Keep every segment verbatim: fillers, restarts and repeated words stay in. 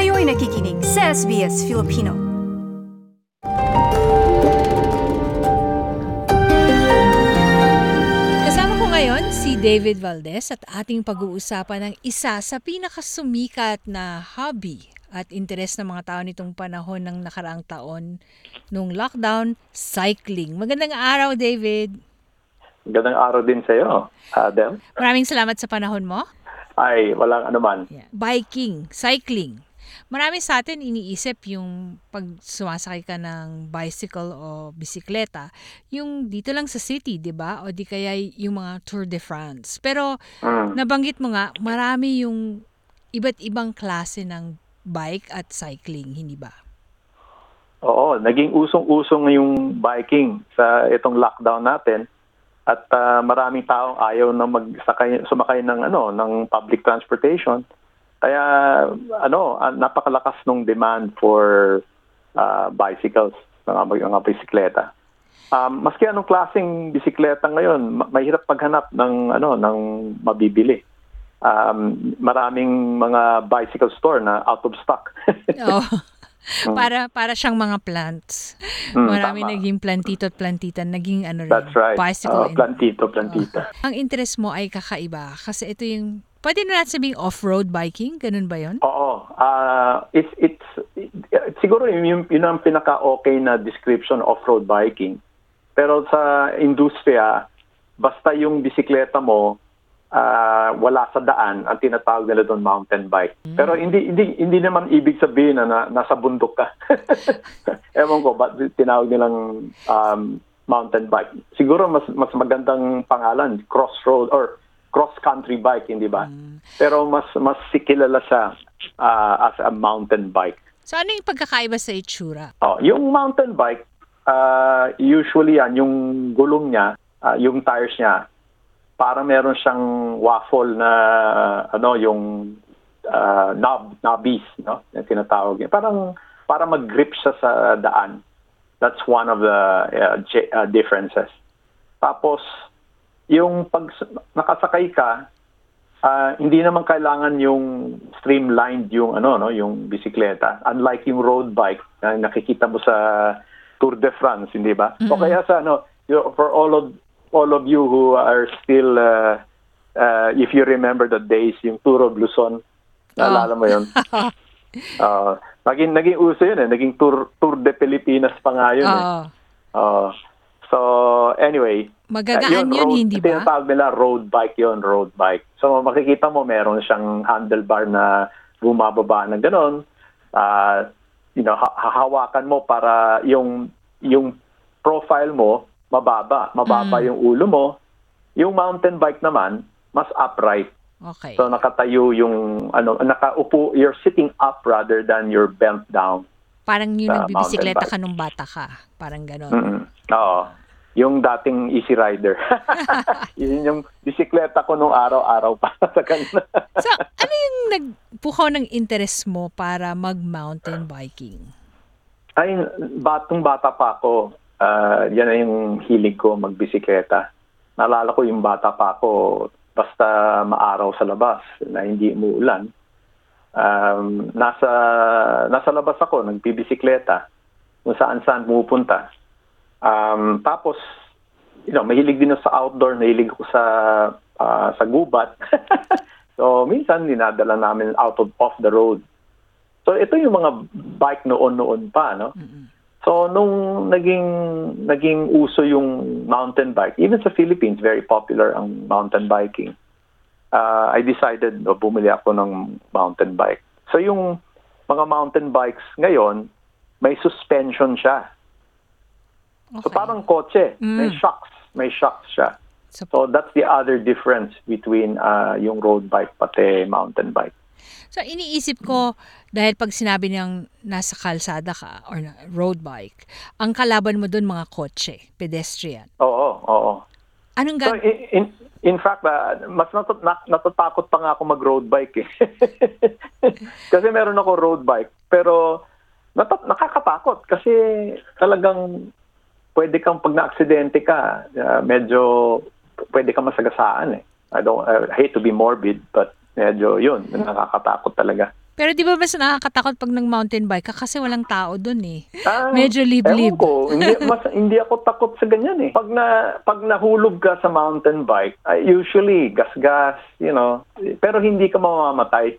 Kayo'y nakikinig sa S B S Filipino. Kasama ko ngayon si David Valdez at ating pag-uusapan ng isa sa pinakasumikat na hobby at interes ng mga tao nitong panahon ng nakaraang taon nung lockdown, cycling. Magandang araw, David. Magandang araw din sa iyo, Adel. Maraming salamat sa panahon mo. Ay, walang anuman. Yeah. Biking, cycling. Marami sa atin iniisip yung pag sumasakay ka ng bicycle o bisikleta, yung dito lang sa city, di ba? O di kaya yung mga Tour de France. Pero Mm. nabanggit mo nga, marami yung iba't ibang klase ng bike at cycling, hindi ba? Oo, naging usong-usong yung biking sa itong lockdown natin at uh, maraming taong ayaw na magsakay sumakay ng ano ng public transportation. Kaya ano, uh, napakalakas ng demand for uh, bicycles, mga, mga bisikleta. Um, maski anong klaseng bisikleta ngayon, ma- mahirap maghanap ng ano ng mabibili. Um, maraming mga bicycle store na out of stock. Oh. para para siyang mga plants. Mm, Marami tama. naging plantito at plantitan, naging ano rin, That's right. bicycle. Uh, plantito, plantita. Oh. Ang interest mo ay kakaiba kasi ito yung, pwede na natin sabing off-road biking, ganun ba yun? Oo. Uh, it's, it's, it, siguro yun, yun ang pinaka-okay na description of off-road biking. Pero sa industriya, basta yung bisikleta mo, uh, wala sa daan, ang tinatawag nila doon mountain bike. Mm. Pero hindi hindi hindi naman ibig sabihin na, na nasa bundok ka. Ewan ko, ba't tinawag nilang um, mountain bike? Siguro mas mas magandang pangalan, crossroad or cross-country bike, hindi ba? Mm. Pero mas mas sikilala siya uh, as a mountain bike. So ano yung pagkakaiba sa itsura? Oh, yung mountain bike, uh, usually yan, yung gulong niya, uh, yung tires niya, para meron siyang waffle na ano yung uh, knob knobbies, no, na tinatawag niya. Parang para mag-grip siya sa daan. That's one of the uh, j- uh, differences. Tapos yung pag nakasakay ka, uh, hindi naman kailangan yung streamlined yung ano no, yung bisikleta. Unlike yung road bike na nakikita mo sa Tour de France, hindi ba? Mm-hmm. O kaya sa ano, for all of all of you who are still, uh, uh, if you remember the days, yung Tour of Luzon, naalala mo yun? uh, naging, naging uso yun eh, naging Tour, Tour de Pilipinas pa nga yun eh. Uh, so, anyway. Magagaan uh, yun, road, hindi ba? Tinatawag nila road bike yun, road bike. So, makikita mo, meron siyang handlebar na bumababa ng ganon. Uh, you know, ha- hahawakan mo para yung, yung profile mo, mababa. Mababa mm. yung ulo mo. Yung mountain bike naman, mas upright. Okay. So nakatayo yung, ano, nakaupo, you're sitting up rather than you're bent down. Parang yung nagbibisikleta ka nung bata ka. Parang gano'n. Mm-hmm. Oo. Yung dating Easy Rider. Yun yung bisikleta ko nung araw-araw pa sa kanila. So, ano yung nagpukaw ng interest mo para mag-mountain biking? Ay, batong bata pa ako. Uh, yan na yung hilig ko, magbisikleta. Naalala ko yung bata pa ako, basta maaraw sa labas, na hindi umuulan. Um, nasa, nasa labas ako, nagbibisikleta, kung saan-saan pumupunta. Um, tapos, you know, mahilig din ako sa outdoor, mahilig ako sa, uh, sa gubat. So, minsan, dinadala namin out of off the road. So, ito yung mga bike noon-noon pa, no? Mm-hmm. So, nung naging naging uso yung mountain bike, even sa Philippines, very popular ang mountain biking. Uh, I decided, no, bumili ako ng mountain bike. So, yung mga mountain bikes ngayon, may suspension siya. Okay. So, parang kotse. Mm. May shocks. May shocks siya. So, so that's the other difference between uh, yung road bike pati mountain bike. So, iniisip ko, dahil pag sinabi niyang nasa kalsada ka or road bike, ang kalaban mo doon mga kotse, pedestrian. Oo, oo. Anong ga- so, in, in, in fact, uh, mas natut- nat- natatakot pa nga ako mag-road bike eh. Kasi meron ako road bike, pero nat- nakakatakot kasi talagang pwede kang pag na-aksidente ka, uh, medyo pwede kang masagasaan eh. I don't I hate to be morbid, but medyo yun, nakakatakot talaga. Pero di ba mas nakakatakot pag nag mountain bike ka kasi walang tao dun eh. Ah, Medyo liblib. Ewan ko, hindi, mas, hindi ako takot sa ganyan eh. Pag, na, pag nahulog ka sa mountain bike, ay usually gas-gas, you know, pero hindi ka mamamatay.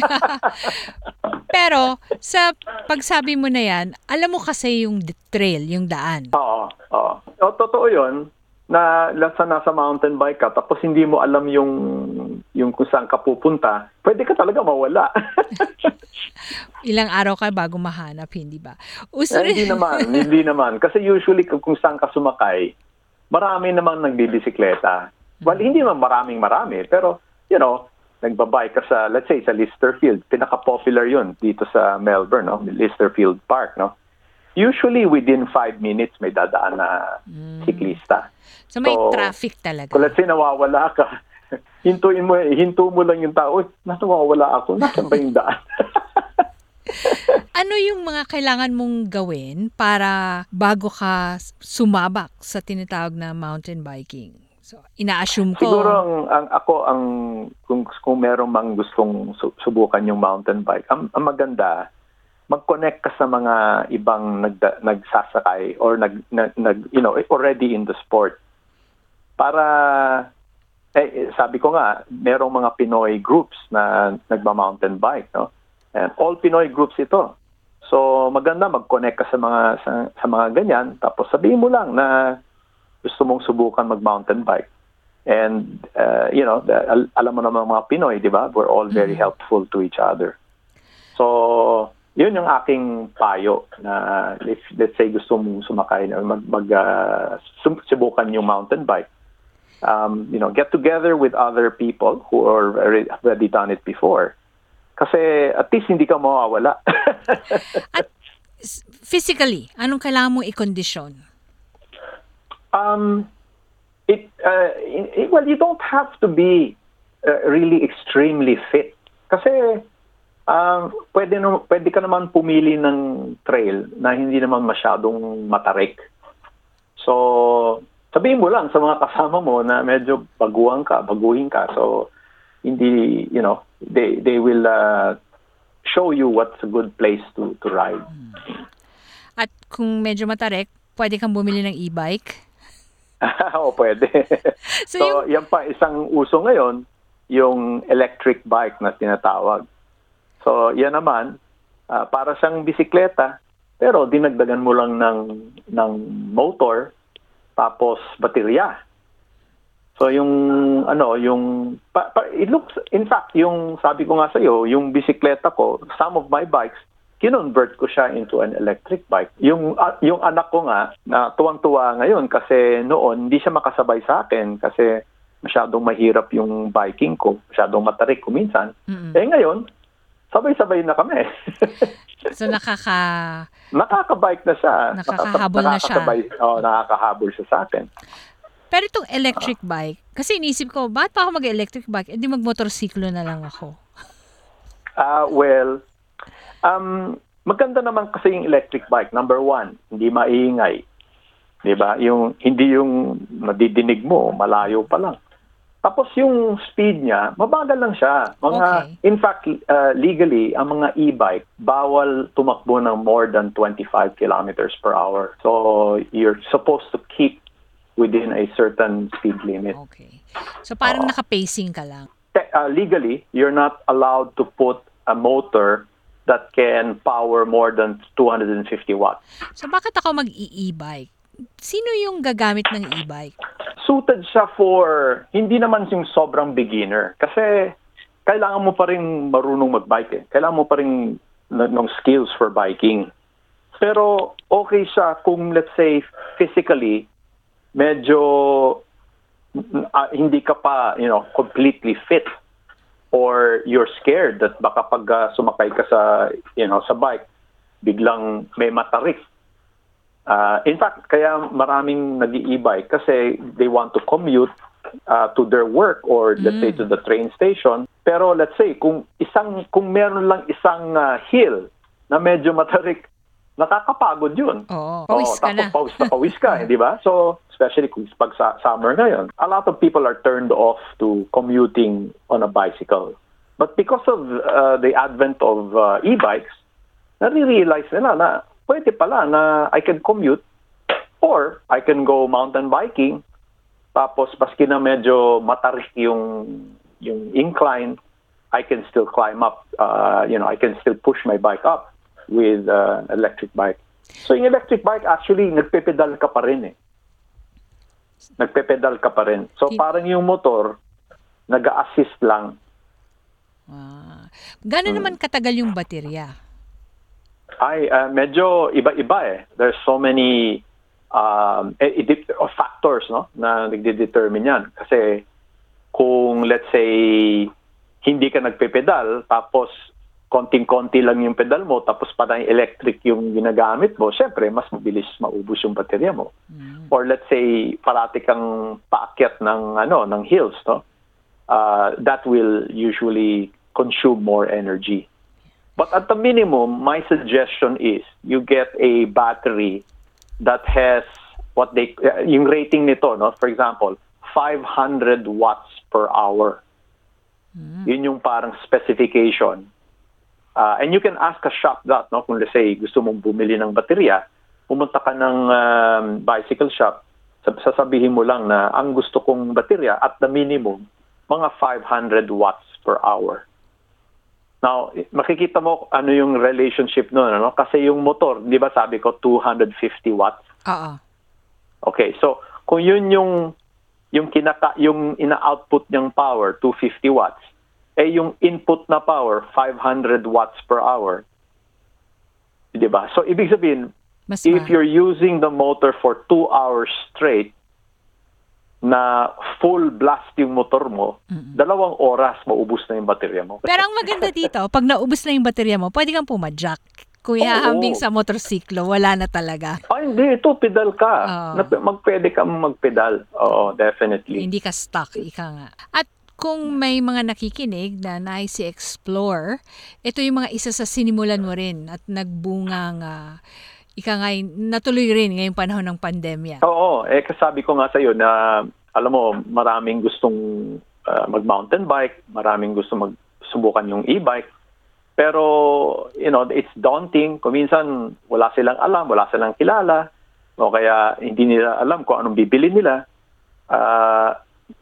Pero sa pagsabi mo na yan, alam mo kasi yung d- trail, yung daan. Oo, oo. O, totoo yun, na nasa nasa mountain bike ka, tapos hindi mo alam yung yung kung saan ka pupunta, pwede ka talaga mawala. Ilang araw ka bago mahanap, hindi ba? Uso Eh, rin. hindi naman, hindi naman. Kasi usually kung kung saan ka sumakay, marami naman nagbibisikleta. Well, hindi naman maraming marami, pero, you know, nagbabike ka sa, let's say, sa Listerfield. Pinaka-popular yun dito sa Melbourne, no? Listerfield Park, no? Usually, within five minutes, may dadaan na siklista. So may So, traffic talaga. Kung let's say, nawawala ka, hintuin mo, hinto mo lang yung tao, nasa nawawala ako, nasan ba yung daan? Ano yung mga kailangan mong gawin para bago ka sumabak sa tinatawag na mountain biking? So, ina-assume ko. Siguro ang, ang ako ang kung kung merong mang gustong su- subukan yung mountain bike, ang, ang maganda mag-connect ka sa mga ibang nagda, nagsasakay or nag, nag, nag you know already in the sport. Para eh, sabi ko nga, merong mga Pinoy groups na nagma-mountain bike, no? And all Pinoy groups ito. So maganda mag-connect ka sa mga sa, sa mga ganyan, tapos sabihin mo lang na gusto mong subukan mag-mountain bike. And, uh, you know, the, al- alam mo naman mga Pinoy, di ba? We're all very Mhm. helpful to each other. So, yun yung aking payo na if, let's say, gusto mong sumakay, na mag, mag uh, sum- subukan yung mountain bike. Um, you know, get together with other people who are already, already done it before. Kasi at least hindi ka mawawala. At s- physically, anong kailangan mong i-kondisyon? Um, it, uh, it, well, you don't have to be uh, really extremely fit. Kasi um, pwede, no, pwede ka naman pumili ng trail na hindi naman masyadong matarik. So, sabihin mo lang sa mga kasama mo na medyo baguhan ka, baguhin ka. So, hindi, you know, they, they will uh, show you what's a good place to, to ride. At kung medyo matarik, pwede kang bumili ng e-bike. O pwede. So, So, yung, yan pa isang uso ngayon, yung electric bike na tinatawag. So, yan naman, ah, para siyang bisikleta, pero dinagdagan mo lang ng, ng motor, tapos baterya. So, yung, ano, yung, pa, pa, it looks, in fact, yung, sabi ko nga sa'yo, yung bisikleta ko, some of my bikes, kinonvert ko siya into an electric bike. Yung uh, yung anak ko nga, na tuwang-tuwa ngayon kasi noon hindi siya makasabay sa akin kasi masyadong mahirap yung biking ko, masyadong matarik kuminsan. Mm-mm. Eh ngayon, sabay-sabay na kami. so nakaka... Nakaka-bike na siya. Nakakahabol na siya. Nakakasabay, oh, nakakahabol siya sa akin. Pero itong electric bike, kasi inisip ko, bakit pa ako mag-electric bike? E di mag-motorsiklo na lang ako. Ah, well, Um, maganda naman kasi yung electric bike. Number one, hindi maiingay. Diba? Yung, hindi yung madidinig mo, malayo pa lang. Tapos yung speed niya, mabagal lang siya. Mga, Okay. In fact, uh, legally, ang mga e-bike, bawal tumakbo ng more than twenty-five kilometers per hour. So, you're supposed to keep within a certain speed limit. Okay. So parang Oo. naka-pacing ka lang. Te- uh, legally, you're not allowed to put a motor that can power more than two hundred fifty watts. So bakit ako mag-e-bike? Sino yung gagamit ng e-bike? Suited siya for, hindi naman yung sobrang beginner. Kasi kailangan mo pa rin marunong mag-bike eh. Kailangan mo pa rin n- ng skills for biking. Pero okay siya kung, let's say, physically, medyo uh, hindi ka pa, you know, completely fit. Or you're scared that baka pag uh, sumakay ka sa, you know, sa bike, biglang may matarik. Uh, in fact, kaya maraming nag-e-bike kasi they want to commute uh, to their work or let's say to the train station. Pero let's say kung isang kung meron lang isang uh, hill na medyo matarik, nakakapagod yun. Oo. Pawis ka na. Tapos pawis na pawis ka, di ba? So, especially kung pag sa summer ngayon, a lot of people are turned off to commuting on a bicycle. But because of uh, the advent of uh, e-bikes, nare-realize nila na pwede pala na I can commute or I can go mountain biking. Tapos maski na medyo matarik yung yung incline, I can still climb up. Uh, you know, I can still push my bike up with uh, electric bike. So yung electric bike actually nagpepedal ka pa rin eh. Nagpepedal ka pa rin. So Tin- parang yung motor nag-a-assist lang. Ah. Gano'n naman katagal yung baterya? Ay, uh, medyo iba-iba eh. There's so many um, eh, it- oh, factors no na nagde-determine yan. Kasi kung let's say hindi ka nagpepedal tapos konting-konti lang yung pedal mo tapos parang electric yung ginagamit mo, syempre mas mabilis maubos yung baterya mo. Mm. Or let's say parati kang paakyat ng ano ng hills, no? Uh, that will usually consume more energy. But at the minimum, my suggestion is you get a battery that has what they uh, yung rating nito, no? For example, five hundred watts per hour. Mm. Yun yung parang specification. Uh, and you can ask a shop that, no? Kung let's say gusto mong bumili ng baterya, pumunta ka ng um, bicycle shop, sasabihin mo lang na ang gusto kong baterya at the minimum, mga five hundred watts per hour. Now, makikita mo ano yung relationship nun, ano? Kasi yung motor, di ba sabi ko, two hundred fifty watts? Oo. Okay, so kung yun yung yung kinaka yung ina-output niyang power, two hundred fifty watts, eh yung input na power, five hundred watts per hour. Di ba? So ibig sabihin, Mas if ma- you're using the motor for two hours straight, na full blast yung motor mo, Mm-mm. dalawang oras maubos na yung baterya mo. Pero ang maganda dito, pag naubos na yung baterya mo, pwede kang pumadyak. Kung Oo. ihahambing sa motorsiklo, wala na talaga. Ay, hindi. Ito, pedal ka. Oo. Nap- Magpwede kang magpedal. Oo, definitely. Hindi ka stuck, ika nga. At kung may mga nakikinig na nais i-explore, ito yung mga isa sa sinimulan mo rin at nagbungang, uh, ika nga, natuloy rin ngayong panahon ng pandemya. Oo, eh kasabi ko nga sa'yo na, alam mo, maraming gustong uh, mag-mountain bike, maraming gustong magsubukan yung e-bike. Pero, you know, it's daunting. Kung minsan, wala silang alam, wala silang kilala, o kaya hindi nila alam kung anong bibili nila. Uh,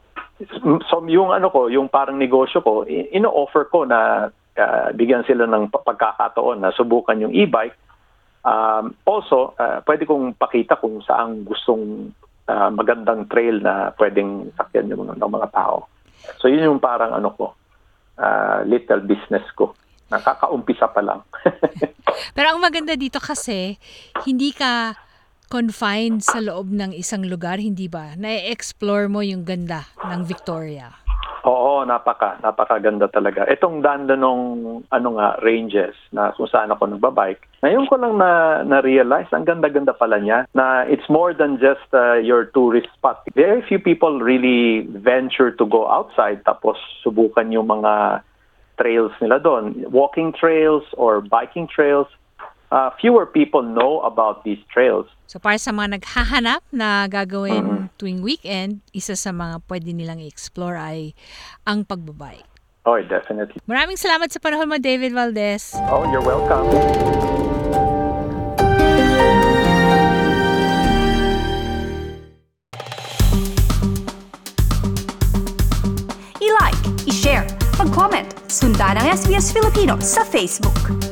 so, yung ano ko, yung parang negosyo ko, ino-offer ko na uh, bigyan sila ng pagkakataon na subukan yung e-bike. Um, also, uh, pwede kong pakita kung saan gustong uh, magandang trail na pwedeng sakyan ng mga, ng mga tao. So, yun yung parang ano ko, uh, little business ko. Nakakaumpisa pa lang. Pero ang maganda dito kasi, hindi ka confined sa loob ng isang lugar, hindi ba? Na-explore mo yung ganda ng Victoria. Oo, napaka, napakaganda talaga. Itong danda nung ano nga, ranges na kung saan ako nagbabike. Ngayon ko lang na, na-realize, ang ganda-ganda pala niya, na it's more than just uh, your tourist spot. Very few people really venture to go outside tapos subukan yung mga trails nila doon. Walking trails or biking trails, uh, fewer people know about these trails. So para sa mga naghahanap na gagawin Mhm. tuwing weekend, isa sa mga pwede nilang i-explore ay ang pagbabike. Oh, definitely. Maraming salamat sa panahon mo, David Valdez. Oh, you're welcome. I-like, i-share, mag-comment, sundan ang S B S Filipino sa Facebook.